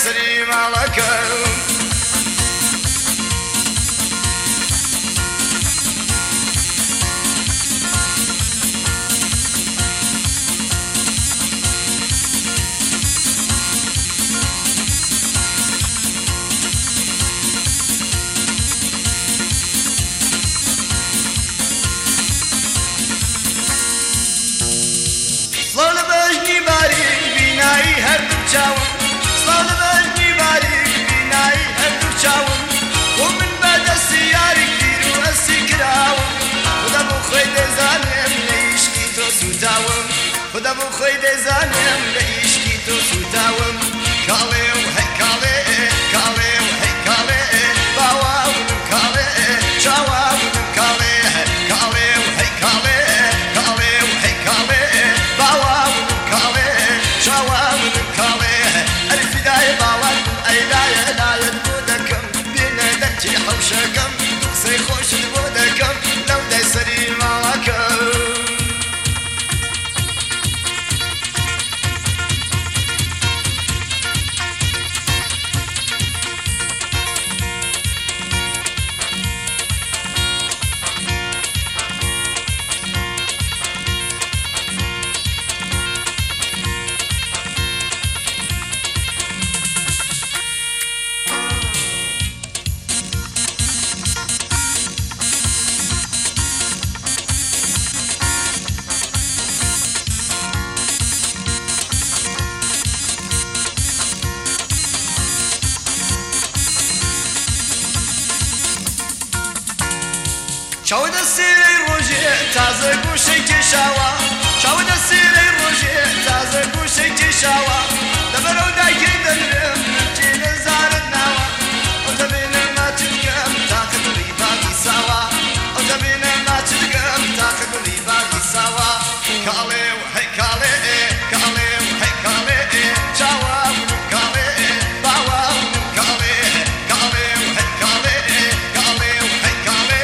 دەسەری ماڵەکەم چاوم سڵ بەژنی باریک بینایی هەردوو چاوم و من بەدەستی یاری گیر و ئەسی کراوم خودە بۆ خۆی دەزانم لە ئیشکی تۆ سوتاوم خودە بۆ خۆی دەزانم لە ئیشکی تۆ سوتاوم کاڵێ و هەی کاڵێ کاڵێ و هەی کاڵێ باواون کاڵێ چاواون کاڵێ کاڵێ و هەی کاڵێ کاڵێ و هەی کاڵێ باواون کاڵێ چاواون حوشەکەم قسەی خۆشت بۆ دەکەم لەو دەسەری ماڵەکەم چاودە سێرەی ڕۆژێ تازە گوشەی کێشاوە چاودە سێرەی ڕۆژێ تازە گوشەی کێشاوە لەبەرەو دایکێ دەنرم نرجێ نەزارت ناوە ئەو دەبێنە ماچگەم تاقە دڵی باقی ساوە ئەو دەبێنە ماچگەم تاقە دڵی باقی ساوە کاڵێ و هەی کاڵێ کاڵێ و هەی کاڵێ چاوە کاڵێ باوە کاڵێ کاڵێ و هەی کاڵێ کاڵێ و هەی کاڵێ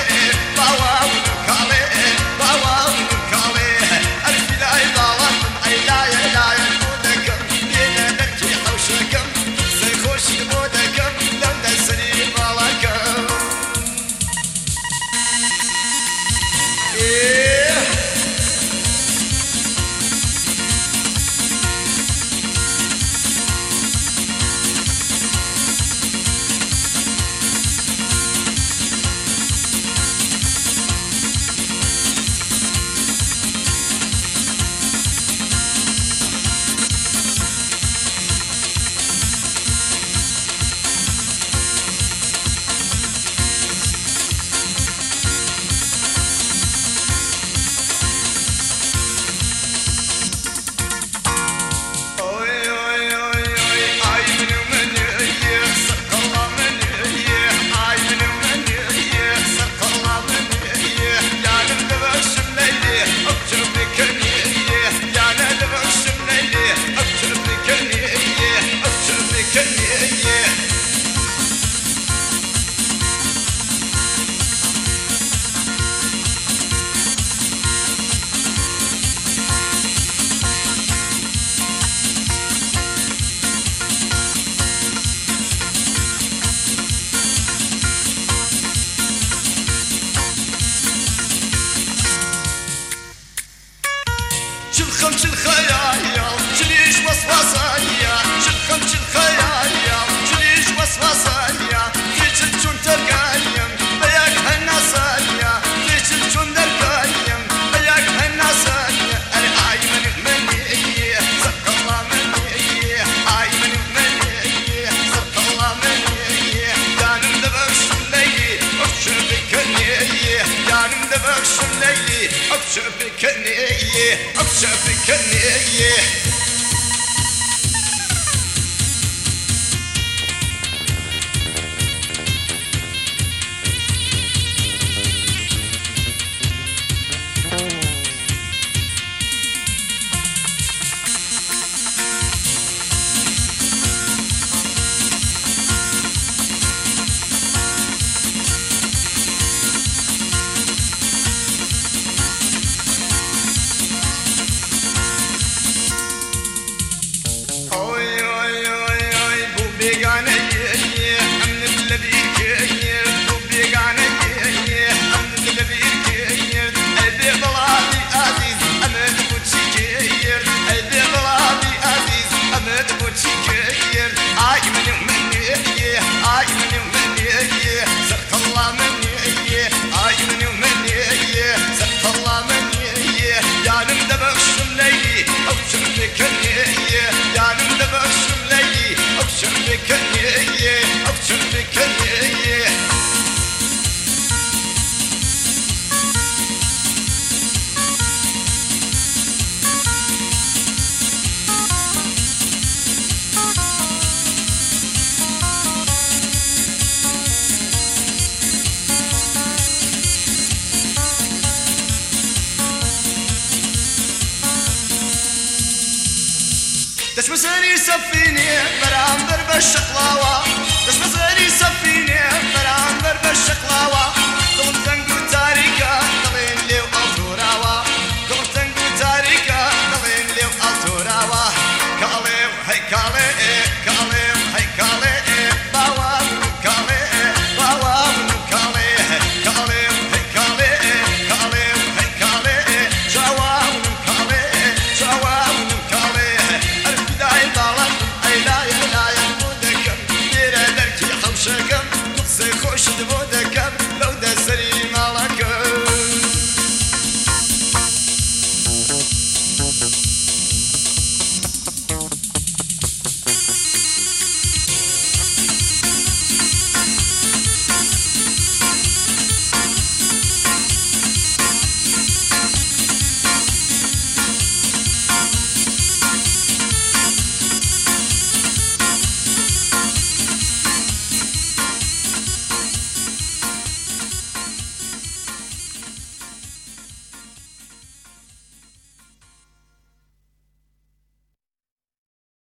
دەچ بەسەری سەفینێ بەرامبەر بە شەقڵاوە دەچ بەسەری سەفینێ بەرامبەر بە شەقڵاوە دڵم تەنگ و تاریکە